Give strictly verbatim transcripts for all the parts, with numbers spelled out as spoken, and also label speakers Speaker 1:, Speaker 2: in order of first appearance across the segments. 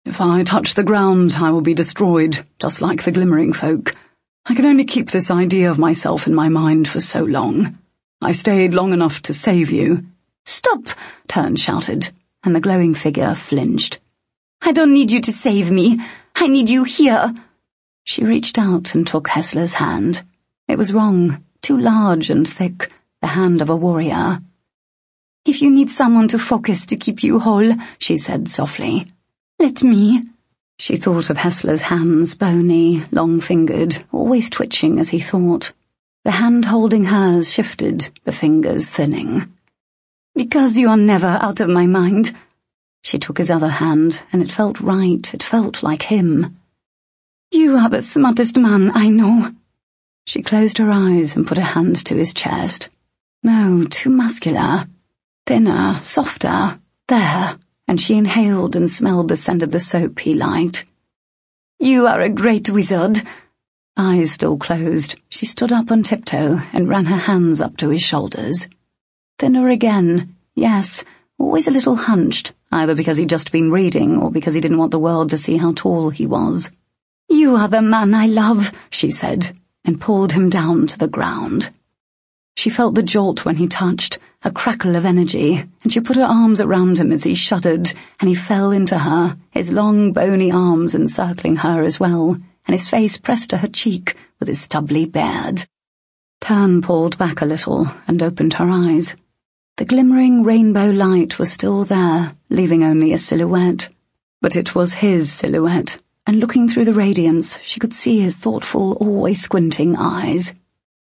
Speaker 1: If I touch the ground, I will be destroyed, just like the glimmering folk. I can only keep this idea of myself in my mind for so long. I stayed long enough to save you."
Speaker 2: "Stop!" Tern shouted, and the glowing figure flinched. "I don't need you to save me. I need you here." She reached out and took Hessler's hand. It was wrong, too large and thick, the hand of a warrior. "If you need someone to focus to keep you whole," she said softly, "let me." She thought of Hessler's hands, bony, long-fingered, always twitching as he thought. The hand holding hers shifted, the fingers thinning. "Because you are never out of my mind." She took his other hand, and it felt right, it felt like him. "You are the smartest man I know." She closed her eyes and put a hand to his chest. No, too muscular. Thinner, softer, there, and she inhaled and smelled the scent of the soap he liked. "You are a great wizard." Eyes still closed, she stood up on tiptoe and ran her hands up to his shoulders. Thinner again, yes, always a little hunched, either because he'd just been reading or because he didn't want the world to see how tall he was. "You are the man I love," she said, and pulled him down to the ground. She felt the jolt when he touched, a crackle of energy, and she put her arms around him as he shuddered, and he fell into her, his long, bony arms encircling her as well, and his face pressed to her cheek with his stubbly beard. Tern pulled back a little and opened her eyes. The glimmering rainbow light was still there, leaving only a silhouette. But it was his silhouette, and looking through the radiance, she could see his thoughtful, always squinting eyes.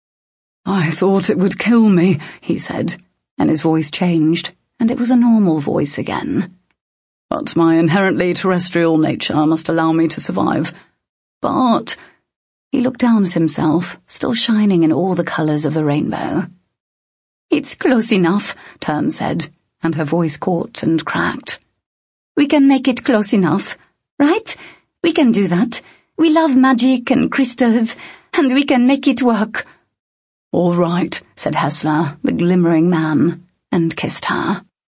Speaker 1: "I thought it would kill me," he said, and his voice changed, and it was a normal voice again. "But my inherently terrestrial nature must allow me to survive. But—" He looked down at himself, still shining in all the colours of the rainbow.
Speaker 2: "It's close enough," Tern said, and her voice caught and cracked. "We can make it close enough, right? We can do that. We love magic and crystals, and we can make it work."
Speaker 1: "All right," said Hessler, the glimmering man, and kissed her.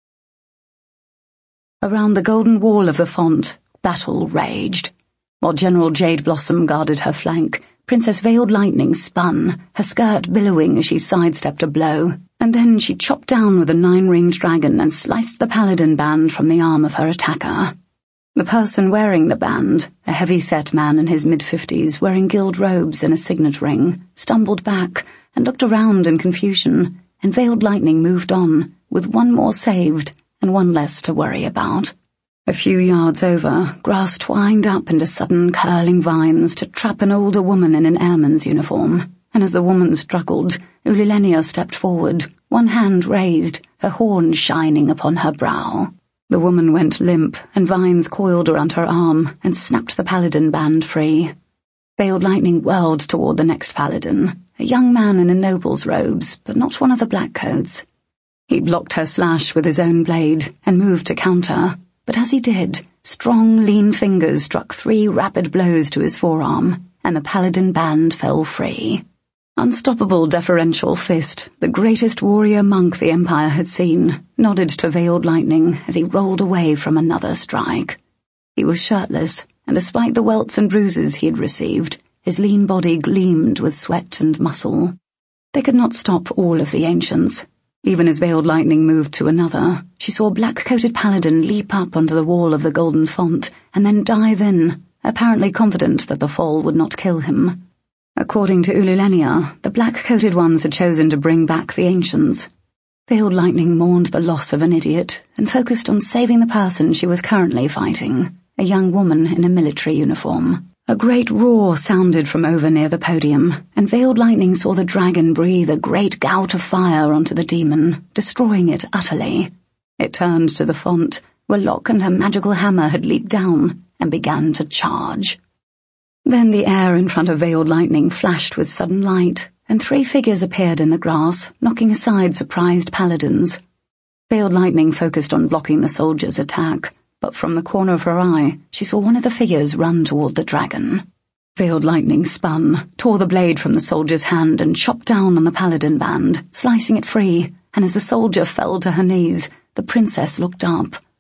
Speaker 1: Around the golden wall of the font, battle raged. While General Jade Blossom guarded her flank, Princess Veiled Lightning spun, her skirt billowing as she sidestepped a blow, and then she chopped down with a nine-ringed dragon and sliced the paladin band from the arm of her attacker. The person wearing the band, a heavy-set man in his mid-fifties wearing gilt robes and a signet ring, stumbled back and looked around in confusion, and Veiled Lightning moved on, with one more saved and one less to worry about. A few yards over, grass twined up into sudden curling vines to trap an older woman in an airman's uniform, and as the woman struggled, Ulilenia stepped forward, one hand raised, her horns shining upon her brow. The woman went limp, and vines coiled around her arm and snapped the paladin band free. Veiled Lightning whirled toward the next paladin, a young man in a noble's robes, but not one of the blackcoats. He blocked her slash with his own blade and moved to counter, but as he did, strong, lean fingers struck three rapid blows to his forearm, and the paladin band fell free. Unstoppable deferential fist, the greatest warrior monk the Empire had seen, nodded to Veiled Lightning as he rolled away from another strike. He was shirtless, and despite the welts and bruises he had received, his lean body gleamed with sweat and muscle. They could not stop all of the ancients. Even as Veiled Lightning moved to another, she saw a black-coated paladin leap up onto the wall of the golden font and then dive in, apparently confident that the fall would not kill him. According to Ulilenia, the black-coated ones had chosen to bring back the ancients. Veiled Lightning mourned the loss of an idiot and focused on saving the person she was currently fighting, a young woman in a military uniform. A great roar sounded from over near the podium, and Veiled Lightning saw the dragon breathe a great gout of fire onto the demon, destroying it utterly. It turned to the font, where Locke and her magical hammer had leaped down, and began to charge. Then the air in front of Veiled Lightning flashed with sudden light, and three figures appeared in the grass, knocking aside surprised paladins. Veiled Lightning focused on blocking the soldiers' attack, but from the corner of her eye, she saw one of the figures run toward the dragon. Veiled Lightning spun, tore the blade from the soldier's hand and chopped down on the paladin band, slicing it free, and as the soldier fell to her knees, the princess looked up.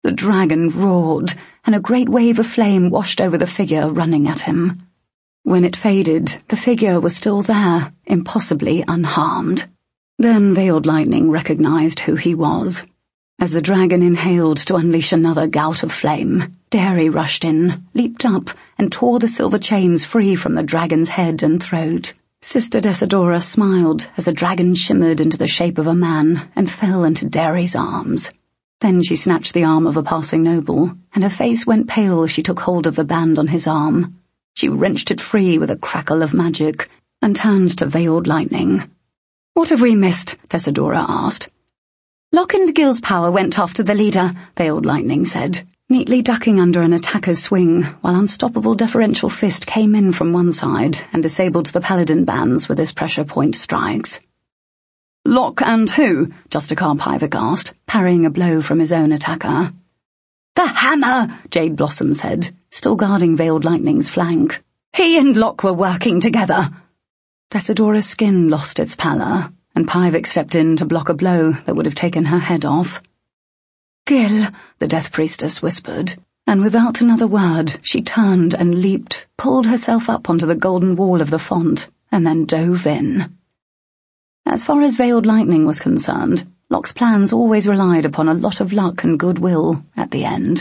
Speaker 1: The dragon roared, and a great wave of flame washed over the figure running at him. When it faded, the figure was still there, impossibly unharmed. Then Veiled Lightning recognized who he was. As the dragon inhaled to unleash another gout of flame, Derry rushed in, leaped up, and tore the silver chains free from the dragon's head and throat. Sister Desidora smiled as the dragon shimmered into the shape of a man and fell into Derry's arms. Then she snatched the arm of a passing noble, and her face went pale as she took hold of the band on his arm. She wrenched it free with a crackle of magic, and turned to Veiled Lightning. "What have we missed?" Desidora asked. "Locke and Gillspower went after the leader," Veiled Lightning said, neatly ducking under an attacker's swing, while Unstoppable Deferential Fist came in from one side and disabled the paladin bands with his pressure point strikes. "Locke and who?" Justicar Pivik asked, parrying a blow from his own attacker. "The hammer," Jade Blossom said, still guarding Veiled Lightning's flank. "He and Locke were working together." Desidora's skin lost its pallor, and Pivik stepped in to block a blow that would have taken her head off. "Gil," the Death Priestess whispered, and without another word she turned and leaped, pulled herself up onto the golden wall of the font, and then dove in. As far as Veiled Lightning was concerned, Locke's plans always relied upon a lot of luck and goodwill at the end.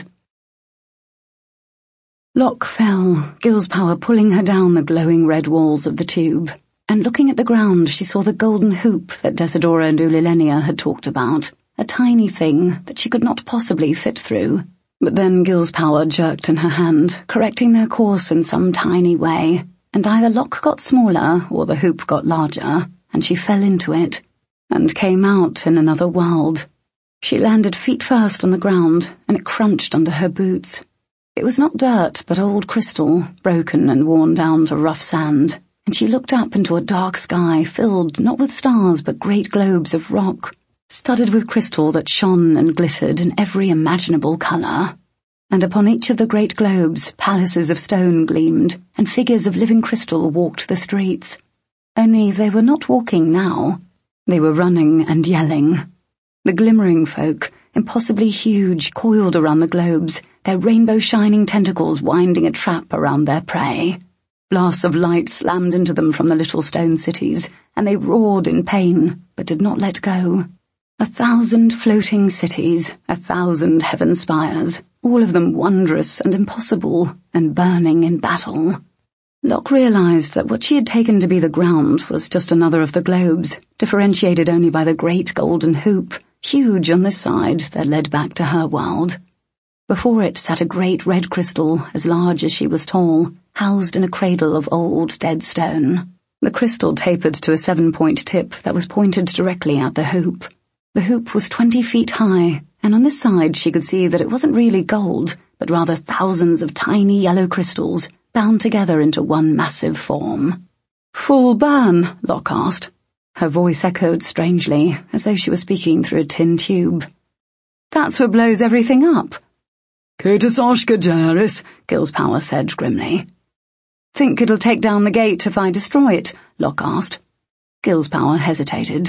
Speaker 1: Locke fell, Gillspower pulling her down the glowing red walls of the tube, and looking at the ground she saw the golden hoop that Desidora and Ulilenia had talked about, a tiny thing that she could not possibly fit through. But then Gillspower jerked in her hand, correcting their course in some tiny way, and either Locke got smaller or the hoop got larger, and she fell into it, and came out in another world. She landed feet first on the ground, and it crunched under her boots. It was not dirt, but old crystal, broken and worn down to rough sand, and she looked up into a dark sky filled not with stars but great globes of rock, studded with crystal that shone and glittered in every imaginable colour. And upon each of the great globes palaces of stone gleamed, and figures of living crystal walked the streets. Only they were not walking now. They were running and yelling. The glimmering folk, impossibly huge, coiled around the globes, their rainbow-shining tentacles winding a trap around their prey. Blasts of light slammed into them from the little stone cities, and they roared in pain, but did not let go. A thousand floating cities, a thousand heaven spires, all of them wondrous and impossible, and burning in battle. Locke realized that what she had taken to be the ground was just another of the globes, differentiated only by the great golden hoop, huge on this side, that led back to her world. Before it sat a great red crystal, as large as she was tall, housed in a cradle of old dead stone. The crystal tapered to a seven-point tip that was pointed directly at the hoop. The hoop was twenty feet high, and on this side she could see that it wasn't really gold, but rather thousands of tiny yellow crystals, bound together into one massive form. "Full burn?" Locke asked. Her voice echoed strangely, as though she were speaking through a tin tube. "That's what blows everything up." "Catus Ashkajaris," Gillspower said grimly. "Think it'll take down the gate if I destroy it?" Locke asked. Gillspower hesitated.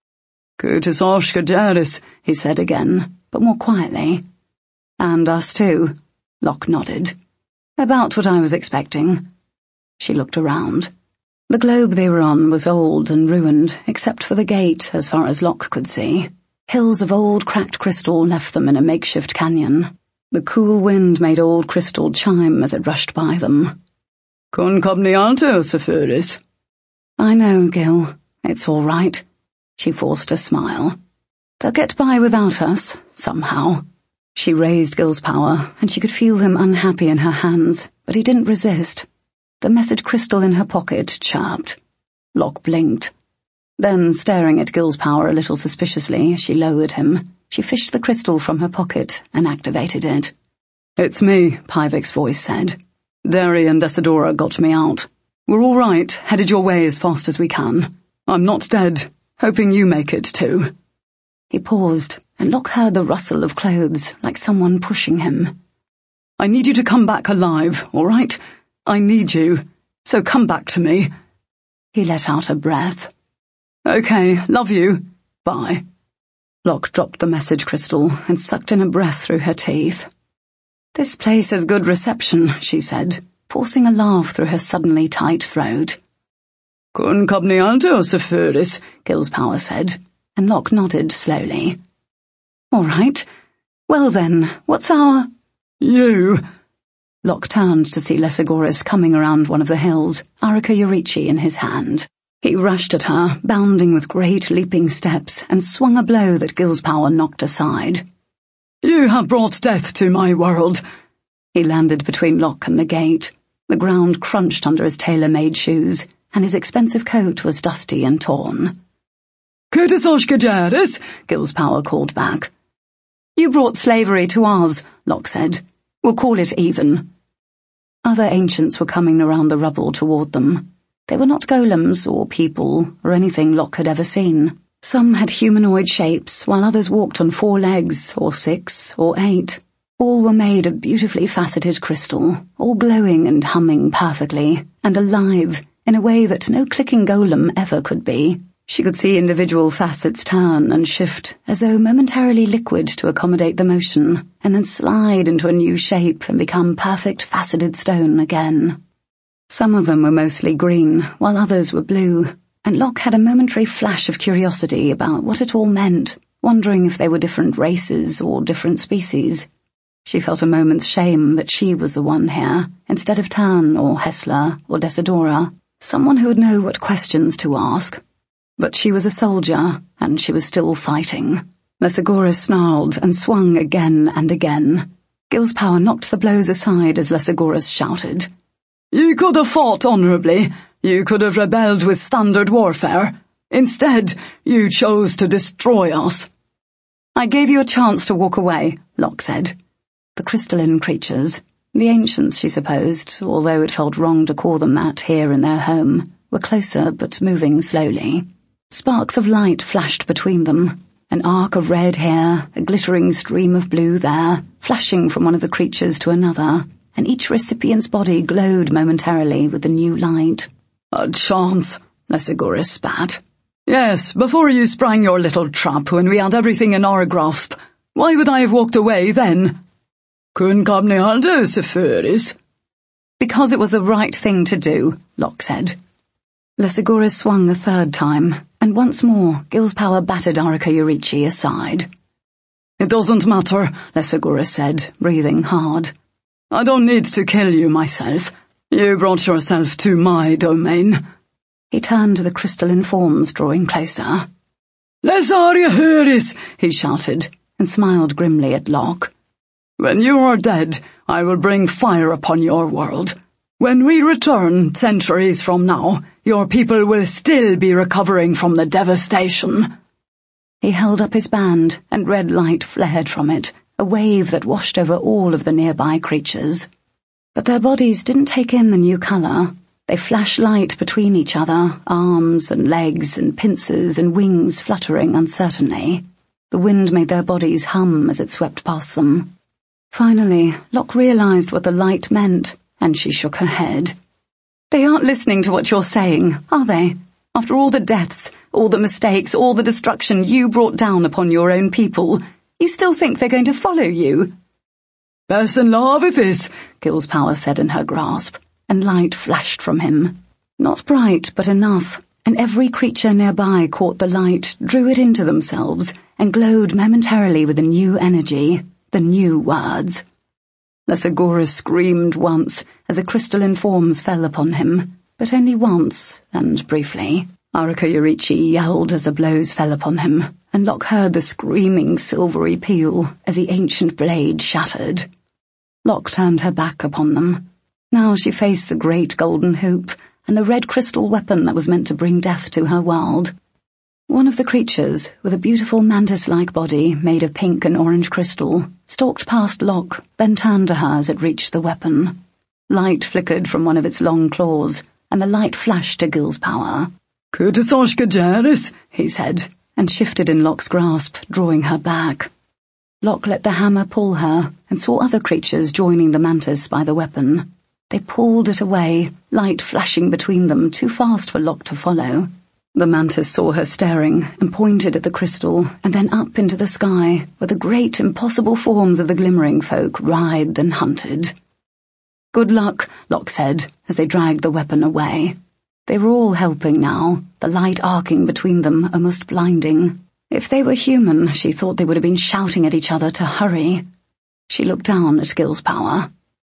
Speaker 1: "Catus Ashkajaris," he said again, but more quietly. "And us too," Locke nodded. "About what I was expecting." She looked around. The globe they were on was old and ruined, except for the gate, as far as Locke could see. Hills of old cracked crystal left them in a makeshift canyon. The cool wind made old crystal chime as it rushed by them. "Concomnianto, Sephiris." "I know, Gil. It's all right." She forced a smile. "They'll get by without us, somehow." She raised Gillspower, and she could feel him unhappy in her hands, but he didn't resist. The message crystal in her pocket chirped. Locke blinked. Then, staring at Gillspower a little suspiciously as she lowered him, she fished the crystal from her pocket and activated it. "It's me," Pivik's voice said. "Derry and Desidora got me out. We're all right, headed your way as fast as we can. I'm not dead, hoping you make it too." He paused, and Locke heard the rustle of clothes, like someone pushing him. "I need you to come back alive, all right? I need you, so come back to me." He let out a breath. "Okay, love you. Bye."
Speaker 2: Locke dropped the message crystal and sucked in a breath through her teeth. "This place has good reception," she said, forcing a laugh through her suddenly tight throat.
Speaker 3: Kun kabni alto sefuris,
Speaker 2: Gillspower said, and Locke nodded slowly. "All right. Well then, what's our—"
Speaker 3: "You—"
Speaker 2: Locke turned to see Lysigoris coming around one of the hills, Araka Yorichi in his hand. He rushed at her, bounding with great leaping steps, and swung a blow that Gillspower knocked aside.
Speaker 3: "You have brought death to my world."
Speaker 2: He landed between Locke and the gate. The ground crunched under his tailor-made shoes, and his expensive coat was dusty and torn.
Speaker 3: "Kurtisoshkajaris,"
Speaker 2: Gillspower called back. "You brought slavery to ours," Locke said. "We'll call it even." Other ancients were coming around the rubble toward them. They were not golems or people or anything Locke had ever seen. Some had humanoid shapes, while others walked on four legs, or six, or eight. All were made of beautifully faceted crystal, all glowing and humming perfectly, and alive in a way that no clicking golem ever could be. She could see individual facets turn and shift, as though momentarily liquid to accommodate the motion, and then slide into a new shape and become perfect faceted stone again. Some of them were mostly green, while others were blue, and Locke had a momentary flash of curiosity about what it all meant, wondering if they were different races or different species. She felt a moment's shame that she was the one here, instead of Tan or Hessler or Desidora, someone who would know what questions to ask. But she was a soldier, and she was still fighting. Lysigoris snarled and swung again and again. Gillspower knocked the blows aside as Lysigoris shouted,
Speaker 3: "You could have fought honorably. You could have rebelled with standard warfare. Instead, you chose to destroy us."
Speaker 2: "I gave you a chance to walk away," Locke said. The crystalline creatures, the ancients, she supposed, although it felt wrong to call them that here in their home, were closer but moving slowly. Sparks of light flashed between them, an arc of red here, a glittering stream of blue there, flashing from one of the creatures to another, and each recipient's body glowed momentarily with the new light.
Speaker 3: "A chance," Lysigoris spat. "Yes, before you sprang your little trap when we had everything in our grasp. Why would I have walked away then?" "Kun kabni aldo sefuris."
Speaker 2: "Because it was the right thing to do," Locke said. Lysigoris swung a third time, and once more Gillspower battered Araka Yorichi aside.
Speaker 3: "It doesn't matter," Lysigoris said, breathing hard. "I don't need to kill you myself. You brought yourself to my domain."
Speaker 2: He turned to the crystalline forms drawing closer.
Speaker 3: "Lesaria Huris," he shouted,
Speaker 2: and smiled grimly at Locke.
Speaker 3: "When you are dead, I will bring fire upon your world. When we return, centuries from now, your people will still be recovering from the devastation."
Speaker 2: He held up his band, and red light flared from it, a wave that washed over all of the nearby creatures. But their bodies didn't take in the new colour. They flashed light between each other, arms and legs and pincers and wings fluttering uncertainly. The wind made their bodies hum as it swept past them. Finally, Locke realised what the light meant, and she shook her head. "They aren't listening to what you're saying, are they? After all the deaths, all the mistakes, all the destruction you brought down upon your own people, you still think they're going to follow you?"
Speaker 3: "Best in love with this,"
Speaker 2: Gillspower said in her grasp, and light flashed from him. Not bright, but enough, and every creature nearby caught the light, drew it into themselves, and glowed momentarily with a new energy, the new words. Lysigoris screamed once as the crystalline forms fell upon him, but only once, and briefly. Araka Yorichi yelled as the blows fell upon him, and Locke heard the screaming silvery peal as the ancient blade shattered. Locke turned her back upon them. Now she faced the great golden hoop and the red crystal weapon that was meant to bring death to her world. One of the creatures, with a beautiful mantis-like body made of pink and orange crystal, stalked past Locke, then turned to her as it reached the weapon. Light flickered from one of its long claws, and the light flashed to Gillspower.
Speaker 3: "Kurtisoshkajaris,"
Speaker 2: he said, and shifted in Locke's grasp, drawing her back. Locke let the hammer pull her, and saw other creatures joining the mantis by the weapon. They pulled it away, light flashing between them, too fast for Locke to follow.
Speaker 1: The mantis saw her staring and pointed at the crystal and then up into the sky where the great impossible forms of the glimmering folk writhed and hunted. "Good luck," Locke said as they dragged the weapon away. They were all helping now, the light arcing between them almost blinding. If they were human, she thought they would have been shouting at each other to hurry. She looked down at Gillspower.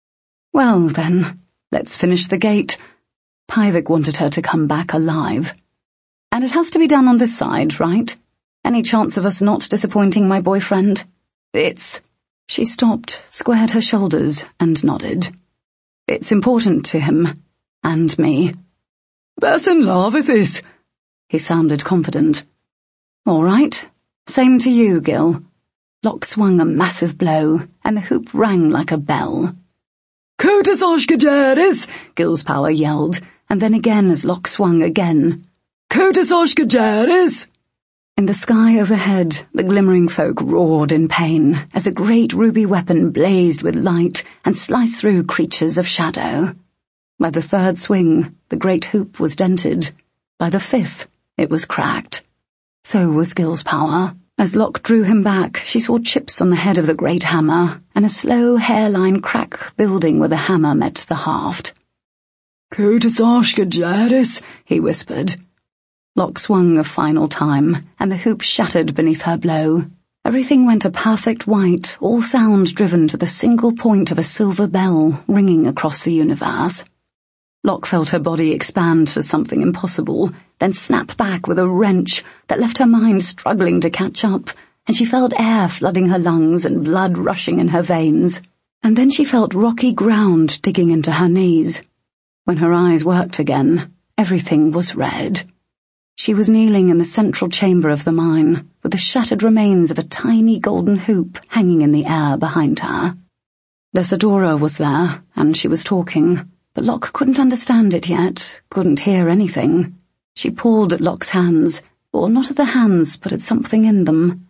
Speaker 1: "Well, then, let's finish the gate." Pyvik wanted her to come back alive. "And it has to be done on this side, right? Any chance of us not disappointing my boyfriend?" "It's—" She stopped, squared her shoulders, and nodded. "It's important to him. And me."
Speaker 3: "That's in love with this."
Speaker 1: He sounded confident. "All right. Same to you, Gil." Locke swung a massive blow, and the hoop rang like a bell.
Speaker 3: "Curtis Oshkajaris!"
Speaker 1: Gillspower yelled, and then again as Locke swung again.
Speaker 3: "Curtis Oshkajaris!"
Speaker 1: In the sky overhead, the glimmering folk roared in pain as the great ruby weapon blazed with light and sliced through creatures of shadow. By the third swing, the great hoop was dented. By the fifth, it was cracked. So was Gillspower. As Locke drew him back, she saw chips on the head of the great hammer, and a slow hairline crack building where the hammer met the haft.
Speaker 3: "Curtis Oshkajaris," he whispered.
Speaker 1: Locke swung a final time, and the hoop shattered beneath her blow. Everything went a perfect white, all sound driven to the single point of a silver bell ringing across the universe. Locke felt her body expand to something impossible, then snap back with a wrench that left her mind struggling to catch up, and she felt air flooding her lungs and blood rushing in her veins. And then she felt rocky ground digging into her knees. When her eyes worked again, everything was red. She was kneeling in the central chamber of the mine, with the shattered remains of a tiny golden hoop hanging in the air behind her. Desidora was there, and she was talking, but Locke couldn't understand it yet, couldn't hear anything. She pulled at Locke's hands, or not at the hands, but at something in them.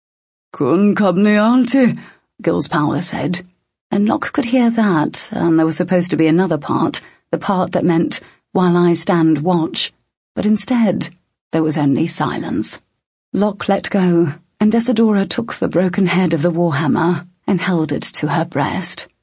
Speaker 3: "Kun kabnialti,"
Speaker 1: Gillspower said, and Locke could hear that, and there was supposed to be another part, the part that meant, "while I stand watch," but instead there was only silence. Locke let go, and Desidora took the broken head of the warhammer and held it to her breast.